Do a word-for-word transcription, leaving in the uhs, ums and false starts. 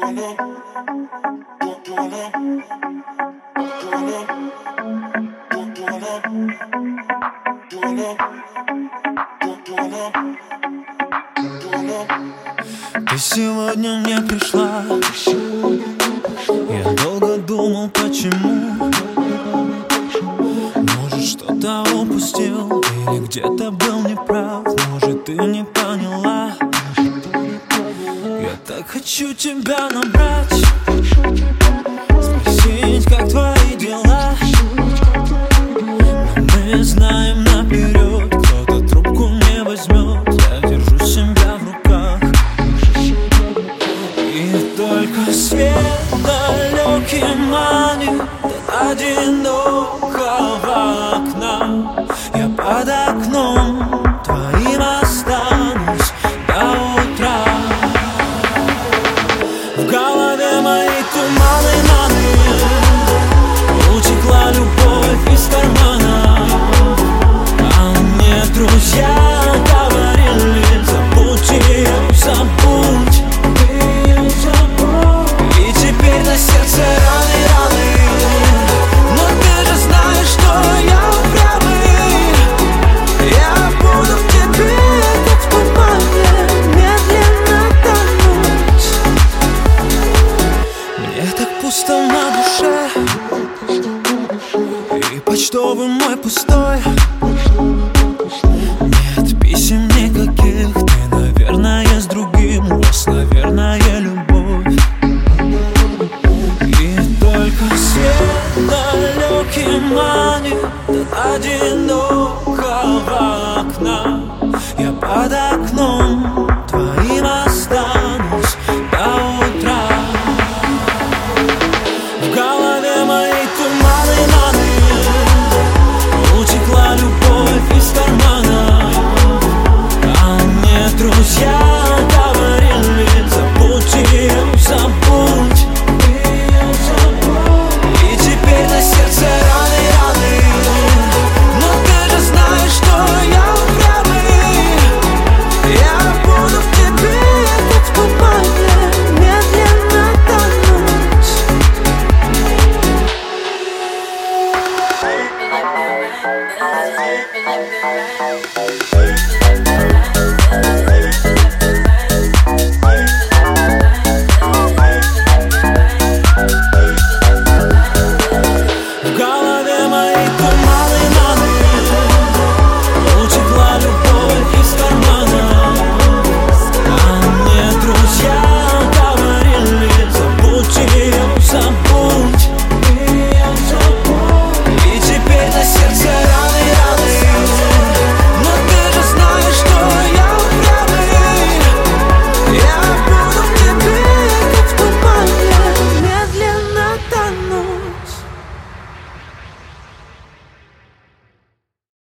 Ты сегодня не пришла. Я долго думал, почему. Может, что-то упустил или где-то был неправ. Может, ты не поняла. Я так хочу тебя набрать, спросить, как твои дела. Но мы знаем наперед, кто-то трубку не возьмет. Я держу себя в руках, и только свет далекий манит до одинокого окна. Я под окном твоим останусь до утра. В голове мои туманы, маны, утекла любовь из кармана. А мне друзья говорили: забудь ее, забудь. И теперь на сердце раны, раны. Но ты же знаешь, что я упрямый. Я буду в тебе, как в тумане, медленно тонуть. Мне так пусто на душе, и почтовый мой пустой.